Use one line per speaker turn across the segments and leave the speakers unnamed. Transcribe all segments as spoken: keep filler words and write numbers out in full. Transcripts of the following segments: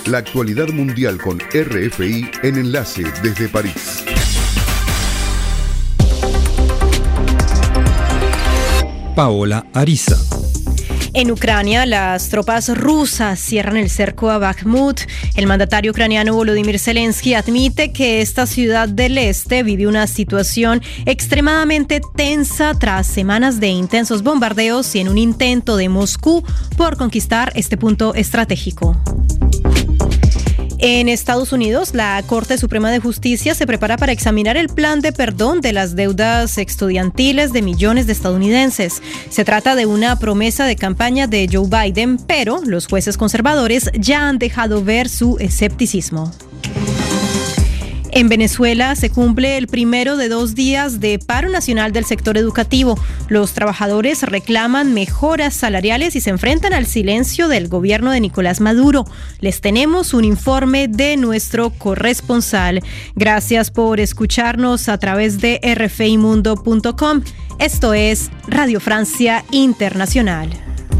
La actualidad mundial con R F I en Enlace desde París.
Paola Ariza.
En Ucrania, las tropas rusas cierran el cerco a Bakhmut. El mandatario ucraniano Volodymyr Zelensky admite que esta ciudad del este vive una situación extremadamente tensa tras semanas de intensos bombardeos y en un intento de Moscú por conquistar este punto estratégico. En Estados Unidos, la Corte Suprema de Justicia se prepara para examinar el plan de perdón de las deudas estudiantiles de millones de estadounidenses. Se trata de una promesa de campaña de Joe Biden, pero los jueces conservadores ya han dejado ver su escepticismo. En Venezuela se cumple el primero de dos días de paro nacional del sector educativo. Los trabajadores reclaman mejoras salariales y se enfrentan al silencio del gobierno de Nicolás Maduro. Les tenemos un informe de nuestro corresponsal. Gracias por escucharnos a través de r f i mundo punto com. Esto es Radio Francia Internacional.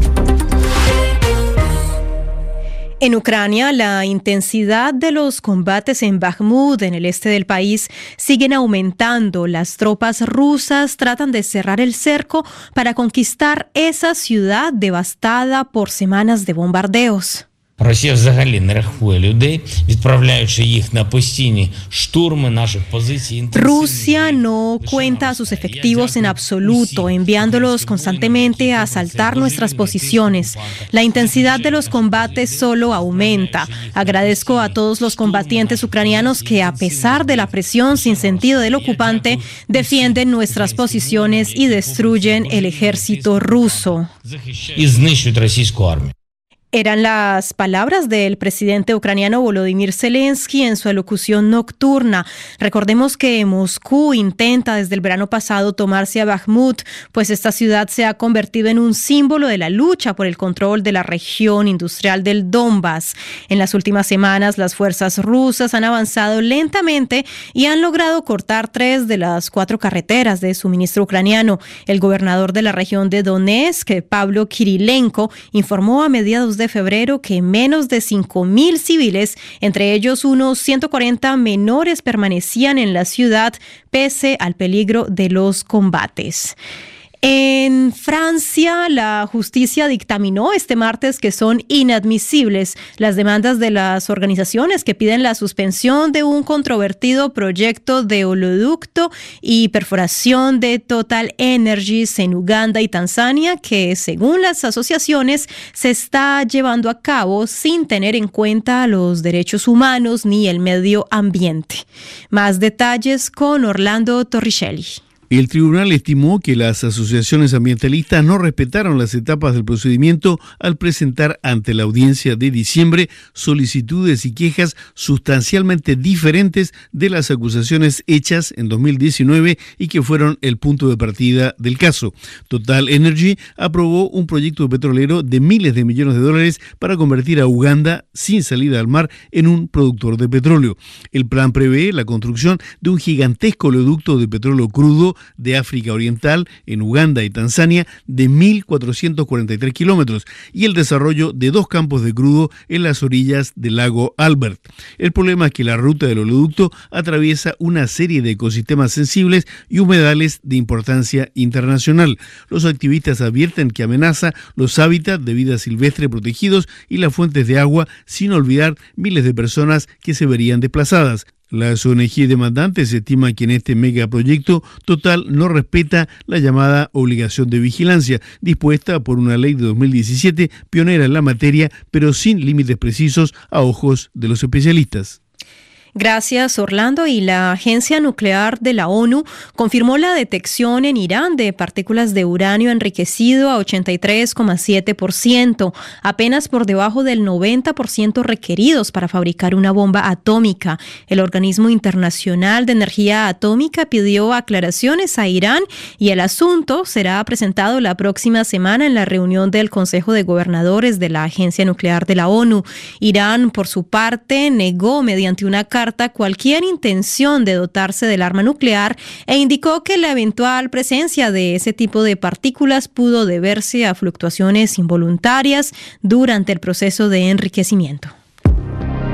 En Ucrania, la intensidad de los combates en Bakhmut, en el este del país, siguen aumentando. Las tropas rusas tratan de cerrar el cerco para conquistar esa ciudad devastada por semanas de bombardeos.
Росія взагалі не рахує людей, відправляючи їх на постійні штурми наших позицій.
Rusia no cuenta a sus efectivos en absoluto, enviándolos constantemente a asaltar nuestras posiciones. La intensidad de los combates solo aumenta. Agradezco a todos los combatientes ucranianos que, a pesar de la presión sin sentido del ocupante, defienden nuestras posiciones y destruyen el ejército ruso.
І знищують російську армію.
Eran las palabras del presidente ucraniano Volodymyr Zelensky en su alocución nocturna. Recordemos que Moscú intenta desde el verano pasado tomarse a Bakhmut, pues esta ciudad se ha convertido en un símbolo de la lucha por el control de la región industrial del Donbass. En las últimas semanas, las fuerzas rusas han avanzado lentamente y han logrado cortar tres de las cuatro carreteras de suministro ucraniano. El gobernador de la región de Donetsk, Pablo Kirilenko, informó a mediados de de febrero que menos de cinco mil civiles, entre ellos unos ciento cuarenta menores, permanecían en la ciudad pese al peligro de los combates. En Francia, la justicia dictaminó este martes que son inadmisibles las demandas de las organizaciones que piden la suspensión de un controvertido proyecto de oleoducto y perforación de Total Energies en Uganda y Tanzania, que, según las asociaciones, se está llevando a cabo sin tener en cuenta los derechos humanos ni el medio ambiente. Más detalles con Orlando Torricelli.
El tribunal estimó que las asociaciones ambientalistas no respetaron las etapas del procedimiento al presentar ante la audiencia de diciembre solicitudes y quejas sustancialmente diferentes de las acusaciones hechas en dos mil diecinueve y que fueron el punto de partida del caso. Total Energy aprobó un proyecto petrolero de miles de millones de dólares para convertir a Uganda, sin salida al mar, en un productor de petróleo. El plan prevé la construcción de un gigantesco oleoducto de petróleo crudo de África Oriental en Uganda y Tanzania de mil cuatrocientos cuarenta y tres kilómetros y el desarrollo de dos campos de crudo en las orillas del lago Albert. El problema es que la ruta del oleoducto atraviesa una serie de ecosistemas sensibles y humedales de importancia internacional. Los activistas advierten que amenaza los hábitats de vida silvestre protegidos y las fuentes de agua, sin olvidar miles de personas que se verían desplazadas. Las O N G demandantes estiman que en este megaproyecto Total no respeta la llamada obligación de vigilancia, dispuesta por una ley de dos mil diecisiete pionera en la materia, pero sin límites precisos a ojos de los especialistas.
Gracias, Orlando. Y la Agencia Nuclear de la ONU confirmó la detección en Irán de partículas de uranio enriquecido a ochenta y tres coma siete por ciento, apenas por debajo del noventa por ciento requeridos para fabricar una bomba atómica. El Organismo Internacional de Energía Atómica pidió aclaraciones a Irán y el asunto será presentado la próxima semana en la reunión del Consejo de Gobernadores de la Agencia Nuclear de la ONU. Irán, por su parte, negó mediante una carta cualquier intención de dotarse del arma nuclear e indicó que la eventual presencia de ese tipo de partículas pudo deberse a fluctuaciones involuntarias durante el proceso de enriquecimiento.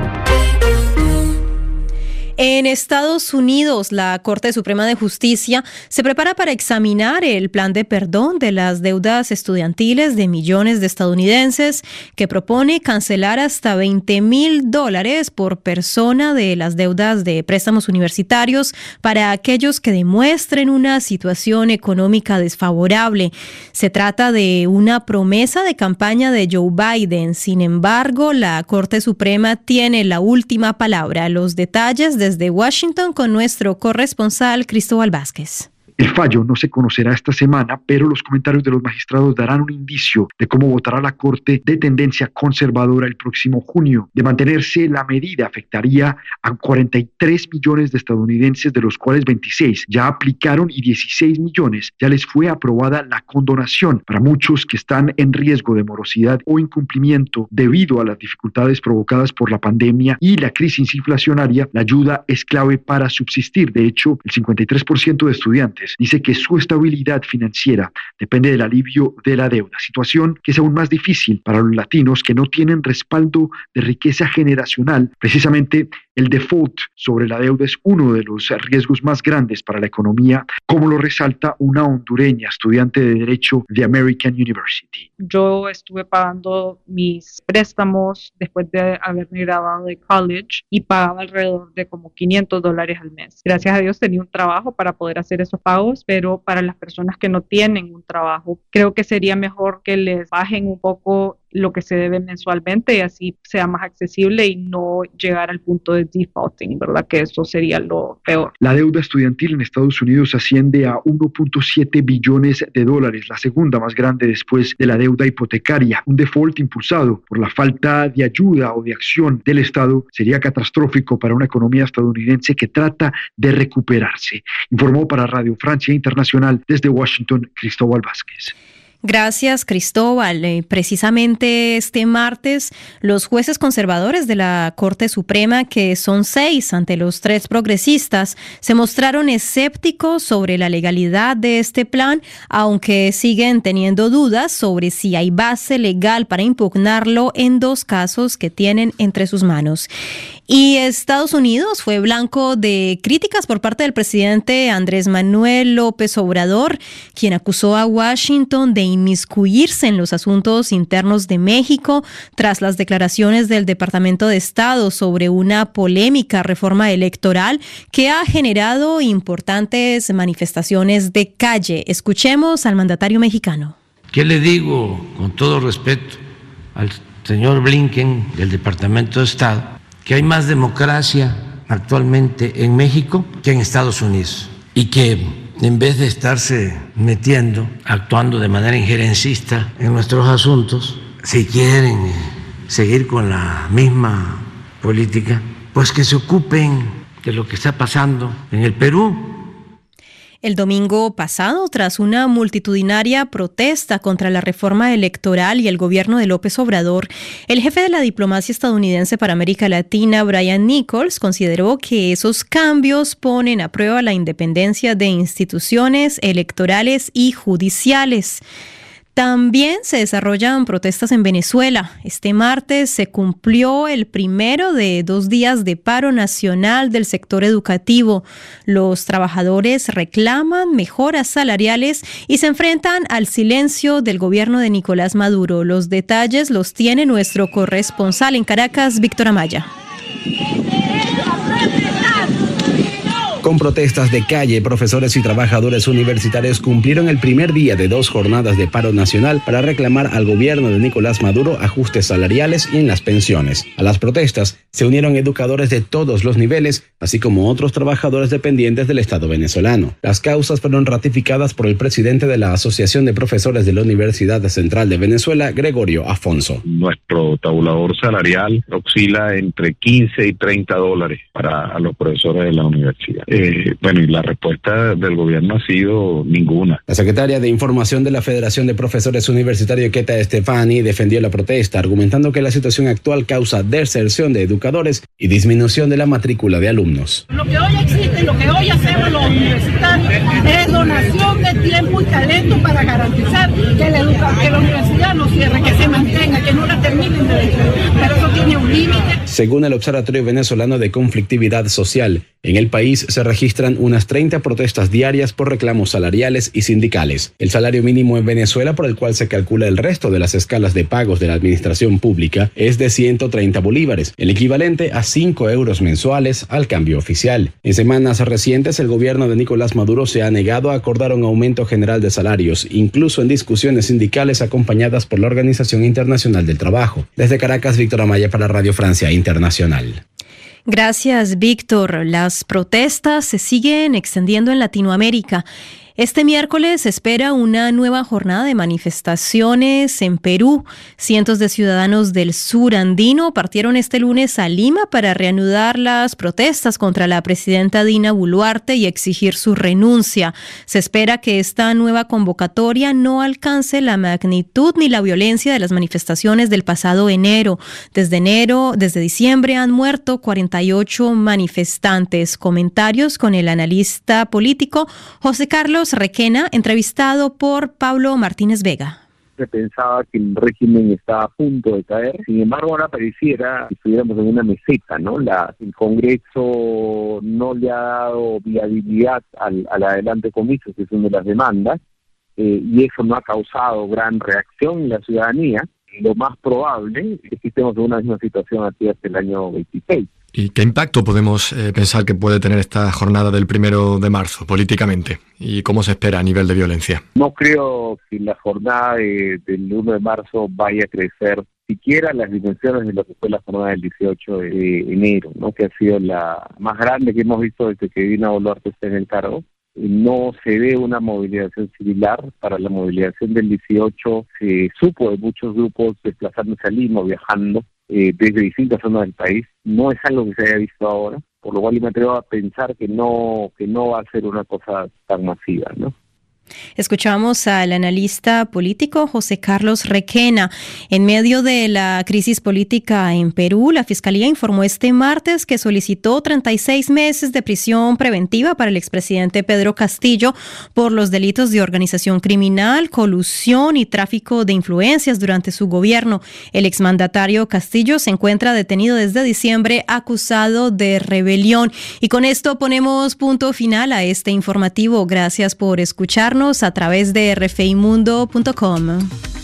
En Estados Unidos, la Corte Suprema de Justicia se prepara para examinar el plan de perdón de las deudas estudiantiles de millones de estadounidenses que propone cancelar hasta veinte mil dólares por persona de las deudas de préstamos universitarios para aquellos que demuestren una situación económica desfavorable. Se trata de una promesa de campaña de Joe Biden. Sin embargo, la Corte Suprema tiene la última palabra. Los detalles de Desde Washington con nuestro corresponsal Cristóbal Vázquez.
El fallo no se conocerá esta semana, pero los comentarios de los magistrados darán un indicio de cómo votará la Corte de tendencia conservadora el próximo junio. De mantenerse, la medida afectaría a cuarenta y tres millones de estadounidenses, de los cuales veintiséis ya aplicaron y dieciséis millones ya les fue aprobada la condonación. Para muchos que están en riesgo de morosidad o incumplimiento debido a las dificultades provocadas por la pandemia y la crisis inflacionaria, la ayuda es clave para subsistir. De hecho, el cincuenta y tres por ciento de estudiantes dice que su estabilidad financiera depende del alivio de la deuda, situación que es aún más difícil para los latinos que no tienen respaldo de riqueza generacional. Precisamente el default sobre la deuda es uno de los riesgos más grandes para la economía, como lo resalta una hondureña estudiante de Derecho de American University.
Yo estuve pagando mis préstamos después de haberme graduado de college y pagaba alrededor de como quinientos dólares al mes. Gracias a Dios tenía un trabajo para poder hacer esos pagos, pero para las personas que no tienen un trabajo, creo que sería mejor que les bajen un poco lo que se debe mensualmente y así sea más accesible y no llegar al punto de defaulting, ¿verdad? Que eso sería lo peor.
La deuda estudiantil en Estados Unidos asciende a uno punto siete billones de dólares, la segunda más grande después de la deuda hipotecaria. Un default impulsado por la falta de ayuda o de acción del Estado sería catastrófico para una economía estadounidense que trata de recuperarse. Informó para Radio Francia Internacional desde Washington, Cristóbal Vázquez.
Gracias, Cristóbal. Eh, precisamente este martes, los jueces conservadores de la Corte Suprema, que son seis ante los tres progresistas, se mostraron escépticos sobre la legalidad de este plan, aunque siguen teniendo dudas sobre si hay base legal para impugnarlo en dos casos que tienen entre sus manos. Y Estados Unidos fue blanco de críticas por parte del presidente Andrés Manuel López Obrador, quien acusó a Washington de inmiscuirse en los asuntos internos de México tras las declaraciones del Departamento de Estado sobre una polémica reforma electoral que ha generado importantes manifestaciones de calle. Escuchemos al mandatario mexicano.
¿Qué le digo con todo respeto al señor Blinken del Departamento de Estado? Que hay más democracia actualmente en México que en Estados Unidos y que en vez de estarse metiendo, actuando de manera injerencista en nuestros asuntos, si quieren seguir con la misma política, pues que se ocupen de lo que está pasando en el Perú.
El domingo pasado, tras una multitudinaria protesta contra la reforma electoral y el gobierno de López Obrador, el jefe de la diplomacia estadounidense para América Latina, Brian Nichols, consideró que esos cambios ponen a prueba la independencia de instituciones electorales y judiciales. También se desarrollan protestas en Venezuela. Este martes se cumplió el primero de dos días de paro nacional del sector educativo. Los trabajadores reclaman mejoras salariales y se enfrentan al silencio del gobierno de Nicolás Maduro. Los detalles los tiene nuestro corresponsal en Caracas, Víctor Amaya.
Con protestas de calle, profesores y trabajadores universitarios cumplieron el primer día de dos jornadas de paro nacional para reclamar al gobierno de Nicolás Maduro ajustes salariales y en las pensiones. A las protestas se unieron educadores de todos los niveles, así como otros trabajadores dependientes del Estado venezolano. Las causas fueron ratificadas por el presidente de la Asociación de Profesores de la Universidad Central de Venezuela, Gregorio Afonso.
Nuestro tabulador salarial oscila entre quince y treinta dólares para los profesores de la universidad. Eh, bueno, y la respuesta del gobierno ha sido ninguna.
La secretaria de Información de la Federación de Profesores Universitarios, Keta Estefani, defendió la protesta, argumentando que la situación actual causa deserción de educadores y disminución de la matrícula de alumnos.
Lo que hoy existe, lo que hoy hacemos los universitarios es donación de tiempo y talento para garantizar que la, educa- que la universidad no cierre, que se mantenga, que no la terminen de destruir. Pero eso tiene un límite.
Según el Observatorio Venezolano de Conflictividad Social, en el país se registran unas treinta protestas diarias por reclamos salariales y sindicales. El salario mínimo en Venezuela, por el cual se calcula el resto de las escalas de pagos de la administración pública, es de ciento treinta bolívares, el equivalente a cinco euros mensuales al cambio oficial. En semanas recientes, el gobierno de Nicolás Maduro se ha negado a acordar un aumento general de salarios, incluso en discusiones sindicales acompañadas por la Organización Internacional del Trabajo. Desde Caracas, Víctor Amaya para Radio Francia Internacional.
Gracias, Víctor. Las protestas se siguen extendiendo en Latinoamérica. Este miércoles se espera una nueva jornada de manifestaciones en Perú. Cientos de ciudadanos del sur andino partieron este lunes a Lima para reanudar las protestas contra la presidenta Dina Boluarte y exigir su renuncia. Se espera que esta nueva convocatoria no alcance la magnitud ni la violencia de las manifestaciones del pasado enero. Desde enero, desde diciembre han muerto cuarenta y ocho manifestantes. Comentarios con el analista político José Carlos Requena, entrevistado por Pablo Martínez Vega.
Se pensaba que el régimen estaba a punto de caer, sin embargo ahora pareciera que estuviéramos en una meseta, ¿no? La, el Congreso no le ha dado viabilidad al, al adelante comicio, que es una de las demandas, eh, y eso no ha causado gran reacción en la ciudadanía. Lo más probable es que estemos en una misma situación aquí hasta el año veintiséis.
¿Y qué impacto podemos eh, pensar que puede tener esta jornada del primero de marzo políticamente? ¿Y cómo se espera a nivel de violencia?
No creo que la jornada de, del uno de marzo vaya a crecer siquiera las dimensiones de lo que fue la jornada del dieciocho de enero, ¿no? Que ha sido la más grande que hemos visto desde que Dina Boluarte está en el cargo. No se ve una movilización similar. Para la movilización del dieciocho se supo de muchos grupos desplazándose a Lima, viajando eh, desde distintas zonas del país. No es algo que se haya visto ahora, por lo cual me atrevo a pensar que no que no va a ser una cosa tan masiva, ¿no?
Escuchamos al analista político José Carlos Requena. En medio de la crisis política en Perú, la Fiscalía informó este martes que solicitó treinta y seis meses de prisión preventiva para el expresidente Pedro Castillo por los delitos de organización criminal, colusión y tráfico de influencias durante su gobierno. El exmandatario Castillo se encuentra detenido desde diciembre acusado de rebelión. Y con esto ponemos punto final a este informativo. Gracias por escucharnos a través de r f i mundo punto com.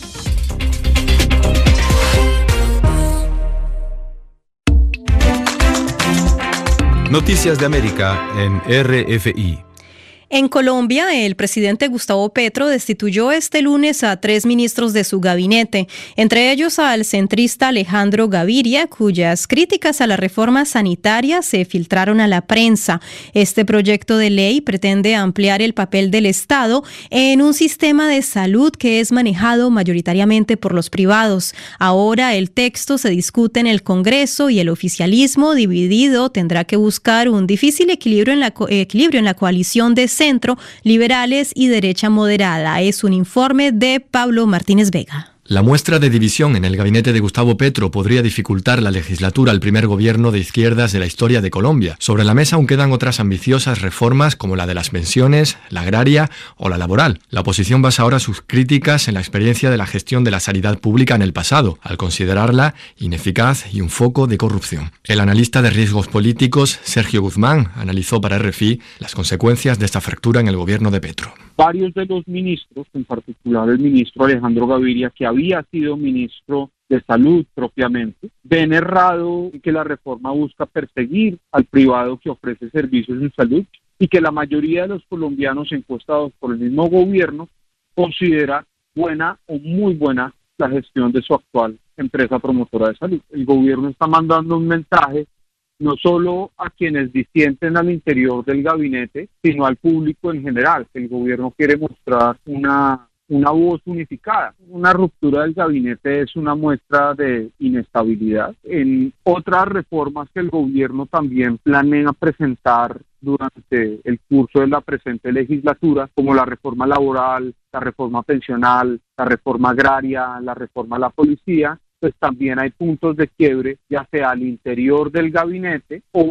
Noticias de América en R F I.
En Colombia, el presidente Gustavo Petro destituyó este lunes a tres ministros de su gabinete, entre ellos al centrista Alejandro Gaviria, cuyas críticas a la reforma sanitaria se filtraron a la prensa. Este proyecto de ley pretende ampliar el papel del Estado en un sistema de salud que es manejado mayoritariamente por los privados. Ahora el texto se discute en el Congreso y el oficialismo dividido tendrá que buscar un difícil equilibrio en la, co- equilibrio en la coalición de centro, liberales y derecha moderada. Es un informe de Pablo Martínez Vega.
La muestra de división en el gabinete de Gustavo Petro podría dificultar la legislatura al primer gobierno de izquierdas de la historia de Colombia. Sobre la mesa aún quedan otras ambiciosas reformas como la de las pensiones, la agraria o la laboral. La oposición basa ahora sus críticas en la experiencia de la gestión de la sanidad pública en el pasado, al considerarla ineficaz y un foco de corrupción. El analista de riesgos políticos, Sergio Guzmán, analizó para R F I las consecuencias de esta fractura en el gobierno de Petro.
Varios de los ministros, en particular el ministro Alejandro Gaviria, que había sido ministro de Salud propiamente, ven errado que la reforma busca perseguir al privado que ofrece servicios en salud y que la mayoría de los colombianos encuestados por el mismo gobierno considera buena o muy buena la gestión de su actual empresa promotora de salud. El gobierno está mandando un mensaje no solo a quienes disienten al interior del gabinete, sino al público en general. El gobierno quiere mostrar una, una voz unificada. Una ruptura del gabinete es una muestra de inestabilidad. En otras reformas que el gobierno también planea presentar durante el curso de la presente legislatura, como la reforma laboral, la reforma pensional, la reforma agraria, la reforma a la policía, pues también hay puntos de quiebre, ya sea al interior del gabinete o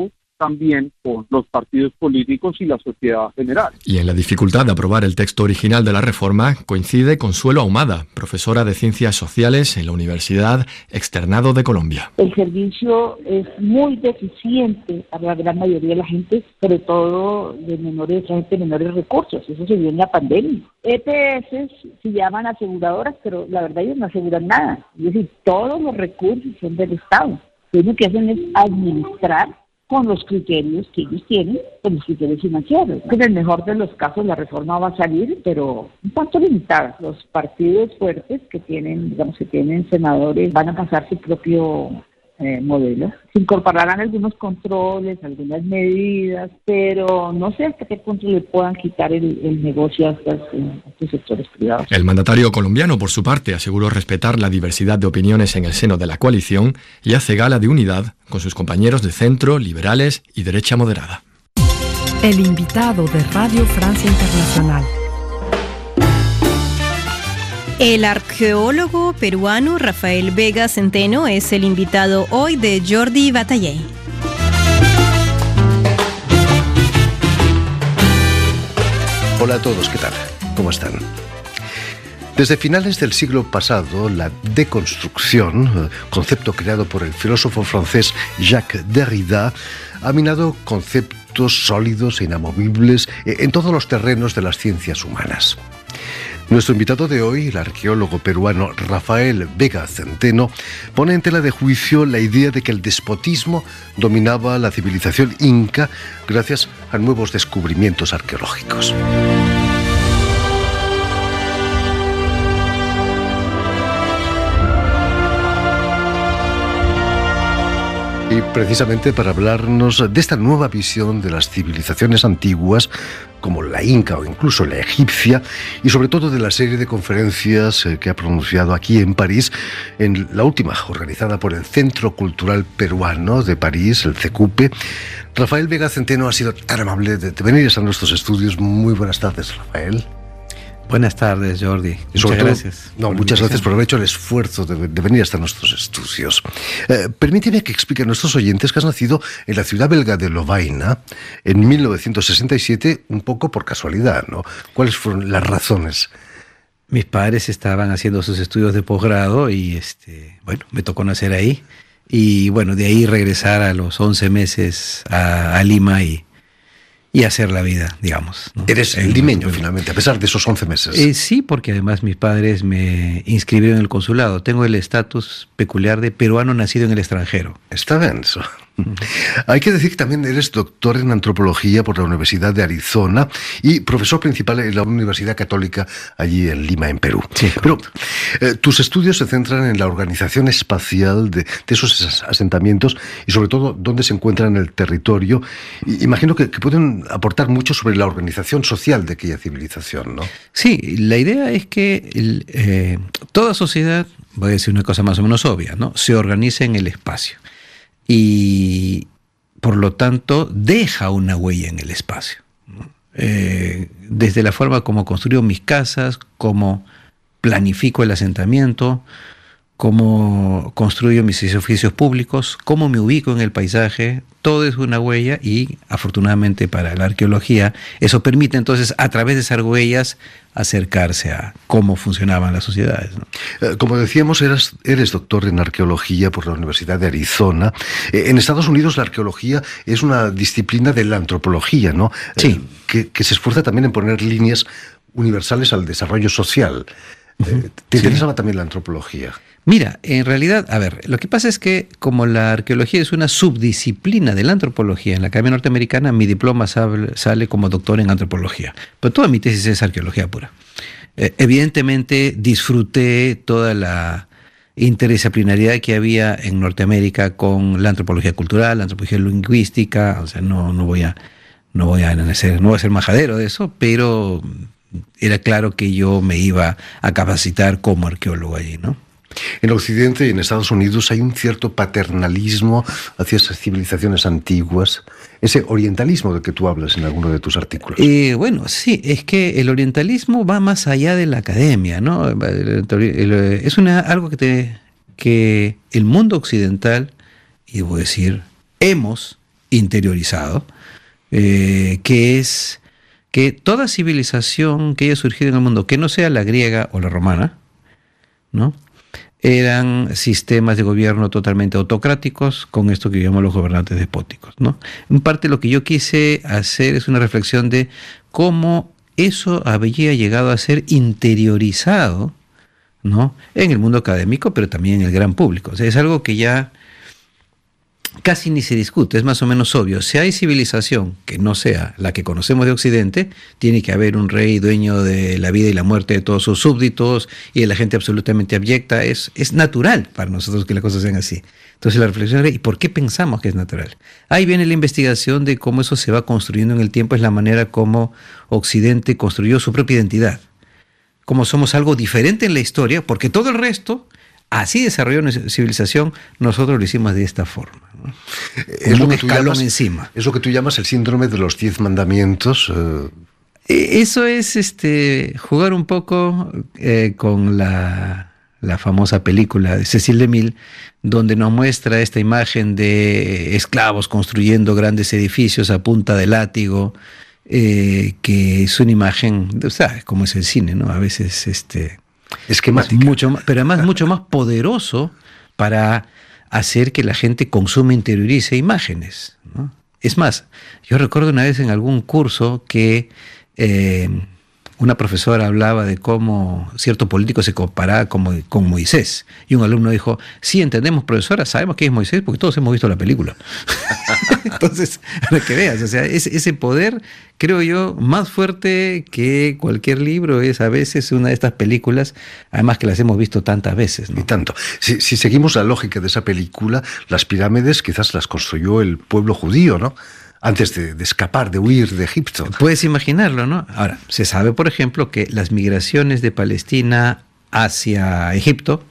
también con los partidos políticos y la sociedad general.
Y en la dificultad de aprobar el texto original de la reforma coincide Consuelo Ahumada, profesora de Ciencias Sociales en la Universidad Externado de Colombia.
El servicio es muy deficiente para la gran mayoría de la gente, sobre todo de menores, gente de menores recursos. Eso se vio en la pandemia. E P S se llaman aseguradoras, pero la verdad ellos no aseguran nada. Es decir, todos los recursos son del Estado. Lo único que hacen es administrar con los criterios que ellos tienen, con los criterios financieros. En el mejor de los casos la reforma va a salir, pero un tanto limitada. Los partidos fuertes que tienen, digamos que tienen senadores, van a pasar su propio eh, modelo. Se incorporarán algunos controles, algunas medidas, pero no sé hasta qué punto le puedan quitar el, el negocio a estos, a estos sectores privados.
El mandatario colombiano, por su parte, aseguró respetar la diversidad de opiniones en el seno de la coalición y hace gala de unidad con sus compañeros de centro, liberales y derecha moderada.
El invitado de Radio Francia Internacional.
El arqueólogo peruano Rafael Vega Centeno es el invitado hoy de Jordi Bataillé.
Hola a todos, ¿qué tal? ¿Cómo están? Desde finales del siglo pasado, la deconstrucción, concepto creado por el filósofo francés Jacques Derrida, ha minado conceptos sólidos e inamovibles en todos los terrenos de las ciencias humanas. Nuestro invitado de hoy, el arqueólogo peruano Rafael Vega Centeno, pone en tela de juicio la idea de que el despotismo dominaba la civilización inca gracias a nuevos descubrimientos arqueológicos. Y precisamente para hablarnos de esta nueva visión de las civilizaciones antiguas, como la inca o incluso la egipcia, y sobre todo de la serie de conferencias que ha pronunciado aquí en París, en la última organizada por el Centro Cultural Peruano de París, el CECUPE, Rafael Vega Centeno ha sido tan amable de venir a nuestros estudios. Muy buenas tardes, Rafael.
Buenas tardes, Jordi. Muchas
todo,
gracias.
No, por muchas gracias por haber hecho el esfuerzo de, de venir hasta nuestros estudios. Eh, permíteme que explique a nuestros oyentes que has nacido en la ciudad belga de Lovaina en mil novecientos sesenta y siete, un poco por casualidad, ¿no? ¿Cuáles fueron las razones?
Mis padres estaban haciendo sus estudios de posgrado y, este, bueno, me tocó nacer ahí. Y, bueno, de ahí regresar a los once meses a, a Lima y... y hacer la vida, digamos, ¿no?
Eres el limeño, finalmente, a pesar de esos once meses.
Eh, sí, porque además mis padres me inscribieron en el consulado. Tengo el estatus peculiar de peruano nacido en el extranjero.
Está bien eso. Uh-huh. Hay que decir que también eres doctor en antropología por la Universidad de Arizona y profesor principal en la Universidad Católica allí en Lima, en Perú.
Sí,
pero eh, tus estudios se centran en la organización espacial de, de esos asentamientos y sobre todo dónde se encuentran en el territorio. Y, imagino que, que pueden aportar mucho sobre la organización social de aquella civilización, ¿no?
Sí, la idea es que el, eh, toda sociedad, voy a decir una cosa más o menos obvia, ¿no? Se organiza en el espacio. Y por lo tanto deja una huella en el espacio, ¿no? Eh, desde la forma como construyo mis casas, cómo planifico el asentamiento, cómo construyo mis edificios públicos, cómo me ubico en el paisaje, todo es una huella y afortunadamente para la arqueología eso permite entonces a través de esas huellas acercarse a cómo funcionaban las sociedades, ¿no?
Como decíamos, eres, eres doctor en arqueología por la Universidad de Arizona. En Estados Unidos la arqueología es una disciplina de la antropología, ¿no?
Sí.
Que, que se esfuerza también en poner líneas universales al desarrollo social.
Uh-huh.
¿Te
Sí.
interesaba también la antropología?
Mira, en realidad, a ver, lo que pasa es que como la arqueología es una subdisciplina de la antropología en la Academia Norteamericana, mi diploma sale, sale como doctor en antropología, pero toda mi tesis es arqueología pura. Eh, evidentemente disfruté toda la interdisciplinariedad que había en Norteamérica con la antropología cultural, la antropología lingüística, o sea, no, no voy a, no voy a ser, no voy a ser majadero de eso, pero era claro que yo me iba a capacitar como arqueólogo allí, ¿no?
En Occidente y en Estados Unidos hay un cierto paternalismo hacia esas civilizaciones antiguas, ese orientalismo del que tú hablas en alguno de tus artículos.
Eh, bueno, sí, es que el orientalismo va más allá de la academia, ¿no? Es una, algo que, te, que el mundo occidental, y debo decir, hemos interiorizado, eh, que es que toda civilización que haya surgido en el mundo, que no sea la griega o la romana, ¿no?, eran sistemas de gobierno totalmente autocráticos, con esto que llamamos los gobernantes despóticos, ¿no? En parte lo que yo quise hacer es una reflexión de cómo eso había llegado a ser interiorizado, ¿no?, en el mundo académico, pero también en el gran público. O sea, es algo que ya casi ni se discute, es más o menos obvio. Si hay civilización que no sea la que conocemos de Occidente, tiene que haber un rey dueño de la vida y la muerte de todos sus súbditos y de la gente absolutamente abyecta. Es, es natural para nosotros que las cosas sean así. Entonces la reflexión es, ¿y por qué pensamos que es natural? Ahí viene la investigación de cómo eso se va construyendo en el tiempo, es la manera como Occidente construyó su propia identidad. Como somos algo diferente en la historia, porque todo el resto, así desarrolló nuestra civilización, nosotros lo hicimos de esta forma, ¿no?
Es lo, que tú llamas,
encima.
es lo que tú llamas el síndrome de los diez mandamientos.
Eh. Eso es este jugar un poco eh, con la, la famosa película de Cecil DeMille, donde nos muestra esta imagen de esclavos construyendo grandes edificios a punta de látigo, eh, que es una imagen, ¿sabes cómo es el cine, ¿no? A veces este
esquemática,
mucho más, pero además mucho más poderoso para hacer que la gente consuma e interiorice imágenes, ¿no? Es más, yo recuerdo una vez en algún curso que eh, una profesora hablaba de cómo cierto político se comparaba como, con Moisés, y un alumno dijo, sí, entendemos, profesora, sabemos quién es Moisés porque todos hemos visto la película. Entonces, para que veas, o sea, ese, ese poder, creo yo, más fuerte que cualquier libro es a veces una de estas películas, además que las hemos visto tantas veces, ¿no?
Y tanto. Si, si seguimos la lógica de esa película, las pirámides quizás las construyó el pueblo judío, ¿no?, antes de, de escapar, de huir de Egipto.
Puedes imaginarlo, ¿no? Ahora, se sabe, por ejemplo, que las migraciones de Palestina hacia Egipto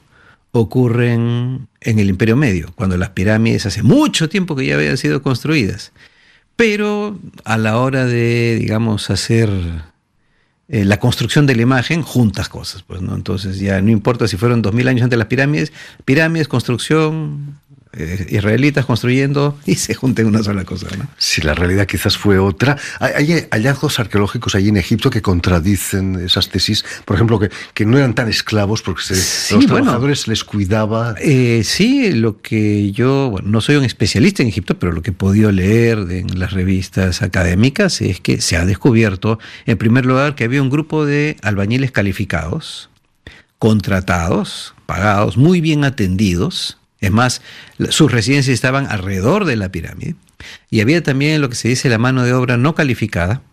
ocurren en el Imperio Medio, cuando las pirámides hace mucho tiempo que ya habían sido construidas. Pero a la hora de, digamos, hacer eh, la construcción de la imagen, juntas cosas, pues, ¿no? Entonces ya no importa si fueron dos mil años antes de las pirámides, pirámides, construcción, eh, israelitas construyendo, y se juntan una sola cosa, ¿no?
Sí, la realidad quizás fue otra. Hay, hay hallazgos arqueológicos allí en Egipto que contradicen esas tesis. Por ejemplo, que, que no eran tan esclavos porque se, sí, los trabajadores bueno, les cuidaba.
Eh, sí, lo que yo, bueno, no soy un especialista en Egipto, pero lo que he podido leer en las revistas académicas es que se ha descubierto, en primer lugar, que había un grupo de albañiles calificados, contratados, pagados, muy bien atendidos. Es más, sus residencias estaban alrededor de la pirámide. Y había también lo que se dice la mano de obra no calificada,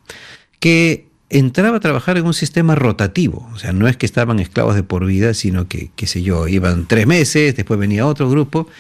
que entraba a trabajar en un sistema rotativo. O sea, no es que estaban esclavos de por vida, sino que, qué sé yo, iban tres meses, después venía otro grupo.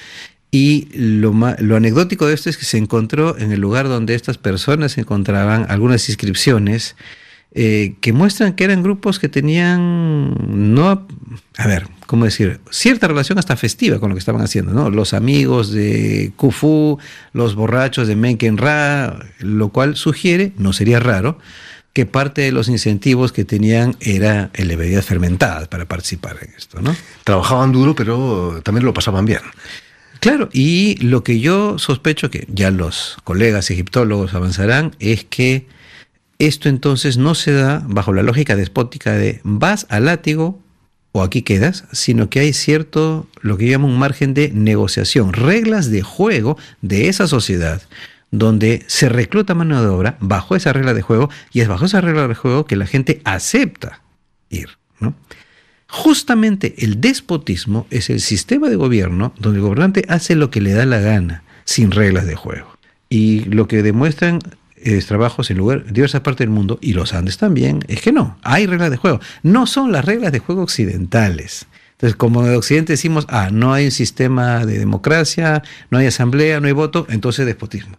Y lo, lo anecdótico de esto es que se encontró en el lugar donde estas personas se encontraban algunas inscripciones eh, que muestran que eran grupos que tenían, no, a ver, ¿cómo decir?, cierta relación hasta festiva con lo que estaban haciendo, ¿no? Los amigos de Khufu, los borrachos de Menken-Ra, lo cual sugiere, no sería raro, que parte de los incentivos que tenían era el de bebidas fermentadas para participar en esto, ¿no?
Trabajaban duro, pero también lo pasaban bien.
Claro, y lo que yo sospecho, que ya los colegas egiptólogos avanzarán, es que esto entonces no se da bajo la lógica despótica de vas al látigo o aquí quedas, sino que hay cierto, lo que yo llamo un margen de negociación, reglas de juego de esa sociedad, donde se recluta mano de obra bajo esa regla de juego, y es bajo esa regla de juego que la gente acepta ir, ¿no? Justamente el despotismo es el sistema de gobierno donde el gobernante hace lo que le da la gana, sin reglas de juego. Y lo que demuestran es trabajos en lugar, diversas partes del mundo, y los Andes también, es que no, hay reglas de juego. No son las reglas de juego occidentales. Entonces, como en Occidente decimos, ah, no hay un sistema de democracia, no hay asamblea, no hay voto, entonces despotismo.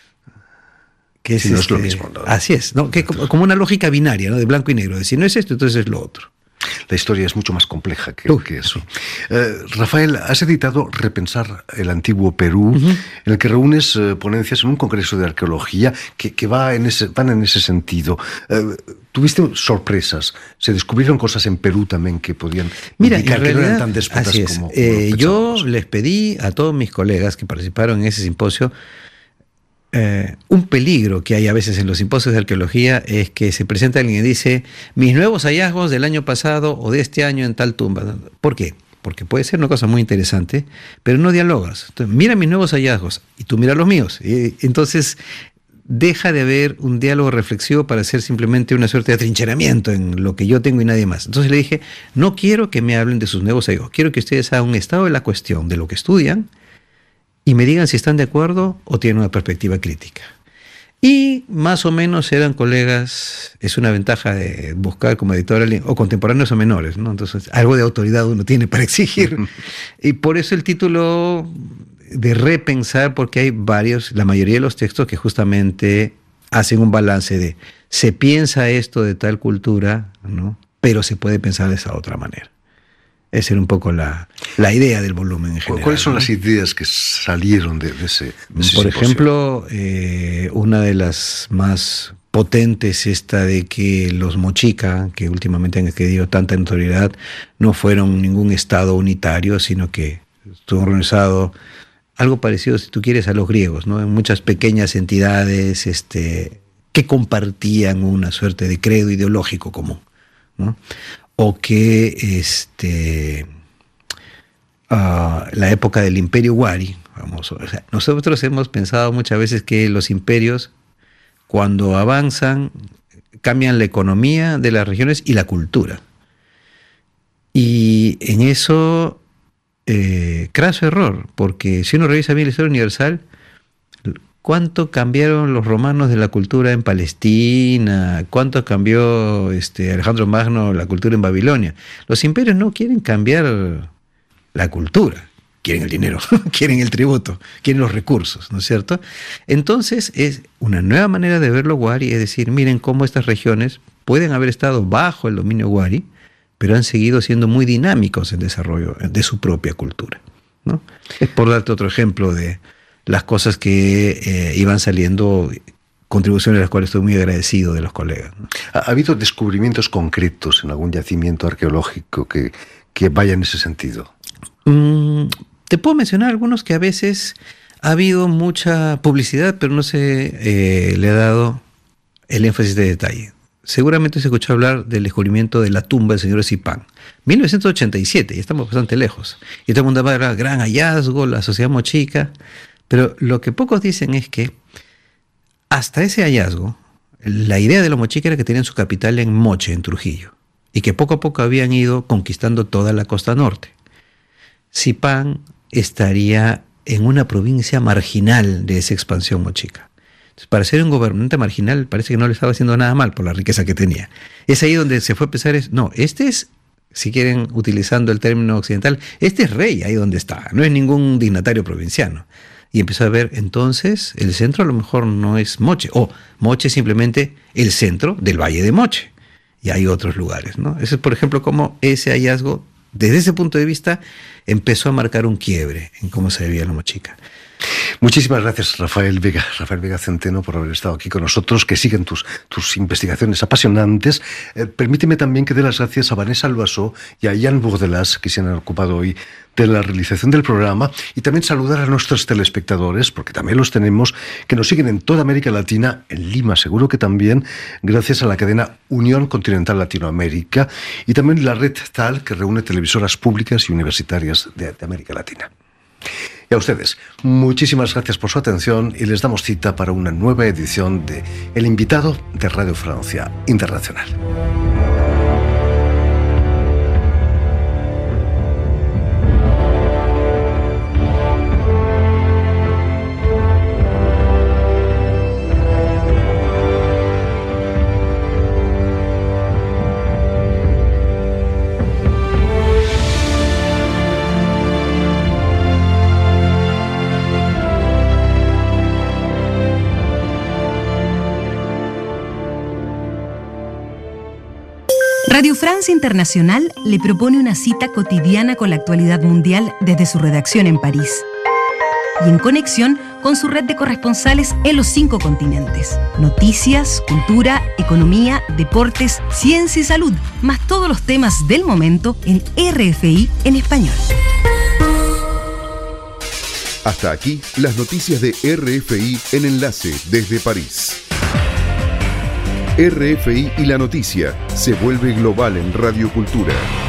Que es,
sí, no
este,
es lo mismo, ¿no?
Así es, ¿no? Que como, como una lógica binaria, ¿no? De blanco y negro. De si no es esto, entonces es lo otro.
La historia es mucho más compleja que, que eso. Eh, Rafael, has editado Repensar el Antiguo Perú, uh-huh. en el que reúnes eh, ponencias en un congreso de arqueología que, que va en ese, van en ese sentido. Eh, ¿Tuviste sorpresas? ¿Se descubrieron cosas en Perú también que podían
Mira,
indicar
en realidad,
que no eran tan déspotas
así es.
como, como
eh, Yo
pensábamos?
les pedí a todos mis colegas que participaron en ese simposio eh, un peligro que hay a veces en los simposios de arqueología es que se presenta alguien y dice, mis nuevos hallazgos del año pasado o de este año en tal tumba. ¿Por qué? Porque puede ser una cosa muy interesante, pero no dialogas. Entonces, mira mis nuevos hallazgos y tú mira los míos. Y entonces deja de haber un diálogo reflexivo para hacer simplemente una suerte de atrincheramiento en lo que yo tengo y nadie más. Entonces le dije, no quiero que me hablen de sus nuevos hallazgos, quiero que ustedes hagan un estado de la cuestión de lo que estudian y me digan si están de acuerdo o tienen una perspectiva crítica. Y más o menos eran colegas, es una ventaja de buscar como editor o contemporáneos o menores, ¿no? Entonces algo de autoridad uno tiene para exigir. Y por eso el título de repensar, porque hay varios, la mayoría de los textos que justamente hacen un balance de se piensa esto de tal cultura, ¿no? Pero se puede pensar de esa otra manera. Esa era un poco la, la idea del volumen en general.
¿Cuáles son, ¿no?, las ideas que salieron de, de ese, de ese
Por
simposio?
ejemplo, eh, una de las más potentes, esta de que los mochica, que últimamente han adquirido tanta notoriedad, no fueron ningún estado unitario, sino que estuvo organizado algo parecido, si tú quieres, a los griegos, ¿no? En muchas pequeñas entidades este, que compartían una suerte de credo ideológico común, ¿no? O que este, uh, la época del Imperio Wari, vamos, o sea, nosotros hemos pensado muchas veces que los imperios, cuando avanzan, cambian la economía de las regiones y la cultura. Y en eso, eh, craso error, porque si uno revisa bien la historia universal, ¿cuánto cambiaron los romanos de la cultura en Palestina? ¿Cuánto cambió este, Alejandro Magno la cultura en Babilonia? Los imperios no quieren cambiar la cultura, quieren el dinero, quieren el tributo, quieren los recursos, ¿no es cierto? Entonces es una nueva manera de verlo Wari, es decir, miren cómo estas regiones pueden haber estado bajo el dominio Wari, pero han seguido siendo muy dinámicos en desarrollo de su propia cultura, ¿no? Es por darte otro ejemplo de las cosas que eh, iban saliendo, contribuciones a las cuales estoy muy agradecido de los colegas, ¿no?
¿Ha, ¿Ha habido descubrimientos concretos en algún yacimiento arqueológico que, que vaya en ese sentido?
Mm, te puedo mencionar algunos que a veces ha habido mucha publicidad, pero no se eh, le ha dado el énfasis de detalle. Seguramente se escuchó hablar del descubrimiento de la tumba del señor Zipán. mil novecientos ochenta y siete, ya estamos bastante lejos. Y todo el mundo habla, gran hallazgo, la sociedad mochica. Pero lo que pocos dicen es que hasta ese hallazgo, la idea de los mochica era que tenían su capital en Moche, en Trujillo, y que poco a poco habían ido conquistando toda la costa norte. Zipán estaría en una provincia marginal de esa expansión mochica. Entonces, para ser un gobernante marginal parece que no le estaba haciendo nada mal por la riqueza que tenía. Es ahí donde se fue a pensar, es, no, este es, si quieren, utilizando el término occidental, este es rey ahí donde está, no es ningún dignatario provinciano. Y empezó a ver, entonces, el centro a lo mejor no es Moche, o Moche es simplemente el centro del Valle de Moche. Y hay otros lugares, ¿no? Eso es, por ejemplo, como ese hallazgo, desde ese punto de vista, empezó a marcar un quiebre en cómo se veía la mochica.
Muchísimas gracias, Rafael Vega, Rafael Vega Centeno, por haber estado aquí con nosotros, que siguen tus, tus investigaciones apasionantes. Eh, permíteme también que dé las gracias a Vanessa Loiseau y a Jan Bourdelas, que se han ocupado hoy de la realización del programa, y también saludar a nuestros telespectadores, porque también los tenemos, que nos siguen en toda América Latina, en Lima seguro que también, gracias a la cadena Unión Continental Latinoamérica, y también la red T A L, que reúne televisoras públicas y universitarias de, de América Latina. Y a ustedes, muchísimas gracias por su atención y les damos cita para una nueva edición de El Invitado de Radio Francia Internacional.
Radio Francia Internacional le propone una cita cotidiana con la actualidad mundial desde su redacción en París y en conexión con su red de corresponsales en los cinco continentes. Noticias, cultura, economía, deportes, ciencia y salud, más todos los temas del momento en R F I en español.
Hasta aquí las noticias de R F I en Enlace desde París. R F I y la noticia se vuelve global en Radio Cultura.